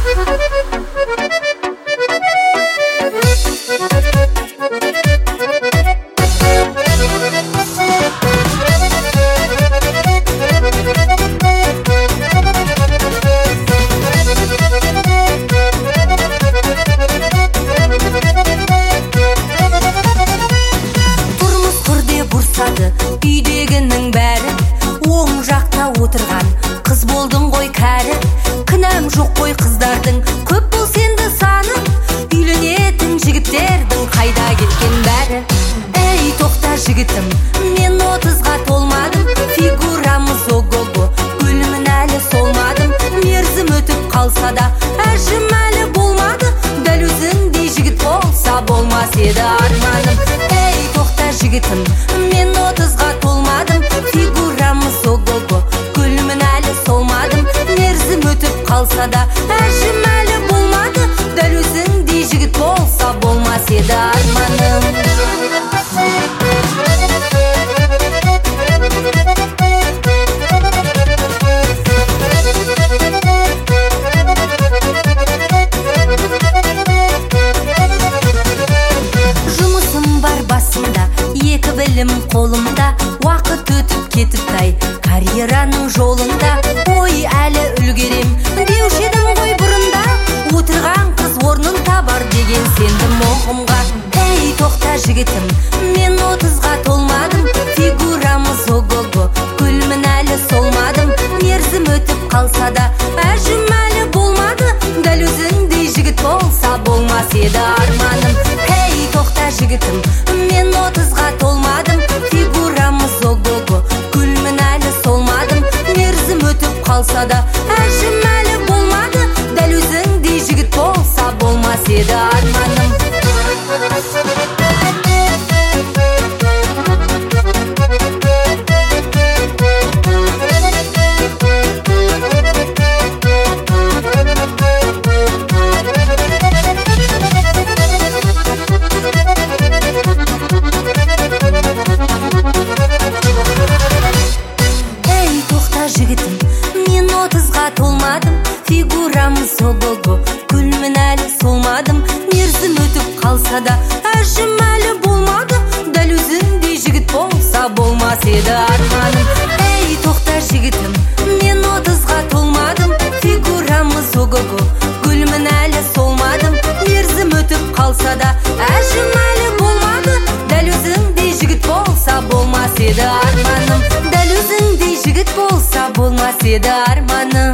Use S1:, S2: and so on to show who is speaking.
S1: Үйдегінің бәрі оң жақта отырған қыз болдың ғой кәрі. Кінәм жоқ қой қыздардың, көп бол сенді саны. Үйленетін жігіттердің қайда кеткен бәрі. Ей тоқта жігітім, мен 30-ға толмадым. Фигурамыз ого-го, гүлмін әлі солмадым. Мерзім өтіп қалса да әжім әлі болмады. Дәл өзіңдей жігіт болса болмас еді арманым. Ей тоқта жігітім, мен 30-ға толмадым. Фигурамыз ого-го, гүлмін әлі солмадым. Мерзім өтіп қалса да әжім әлі болмады. Дәл өзіңдей жігіт болса болмас еді арманым. Екі білім қолымда, уақыт өтіп кетіптай карьераның жолында. Ой, әлі үлгерем деуші едім ғой бұрында. Отырған қыз орнын табар деген сендім оғымға. Ей тоқта жігітім, мен 30-ға толмадым. Фигурамыз ого-го, гүлмін әлі солмадым. Мерзім өтіп қалса да әжім әлі болмады. Дәл өзіңдей жігіт болса болмас еді арманым. Ей тоқта жігітім, мен 30-ға толмадым. Фигурамыз ого-го, гүлмін әлі солмадым. Мерзім өтіп қалса да әжім әлі болмады. Дәл өзіңдей жігіт болса болмас еді арманым. Жігітім, мен 30-ға толмадым. Фигурамыз ого-го, гүлмін әлі солмадым. Мерзім өтіп қалса да әжім әлі болмады. Дәл өзіңдей жігіт болса болмас еді арманым. Ей тоқта жігітім, мен 30-ға толмадым. Фигурамыз ого-го, гүлмін әлі солмадым. Мерзім өтіп қалса да әжім әлі болмады. Дәл өзіңдей жігіт болса болмас еді арманым. Дәл өзіңдей жігіт болса болмас еді арманым.